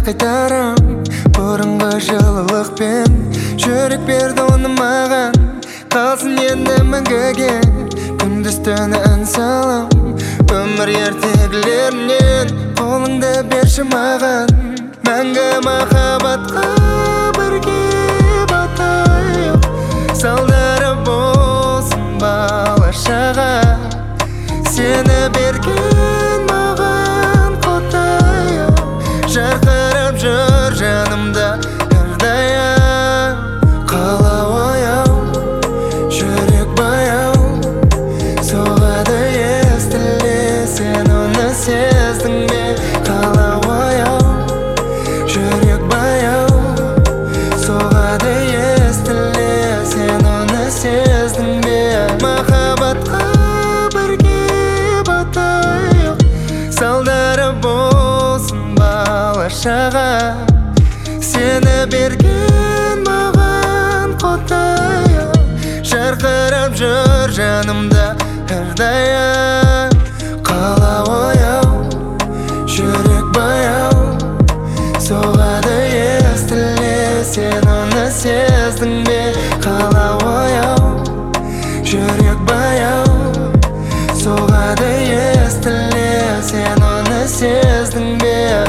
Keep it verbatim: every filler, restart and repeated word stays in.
қайтарам бұрынғы жылылықпен. Жүрек берді оны маған, қалсын енді мәңгіге. Күндіз түні ән салам, өмір ертегілерінен. Қолыңды берші маған, мәңгі махаббатқа бірге батайық. Салдары болсын бала-шаға, сені берген маған құдайым. Жарқырап жүр жанымда әрдайым. Қалау ояу, жүрек баяу, соғады естіле, сен оны сездің бе? Қалау ояу, жүрек баяу, соғады естіле, сен оны сездің бе? Махаббатқа бірге батайық, салдары болсын бала-шаға, сені берген маған құдайым. Жарқырап жүр жанымда әрдайым. Қалау ояу, жүрек баяу, соғады естіле, сен оны сездің бе? Қалау ояу, жүрек баяу, соғады естіле, сен оны сездің бе?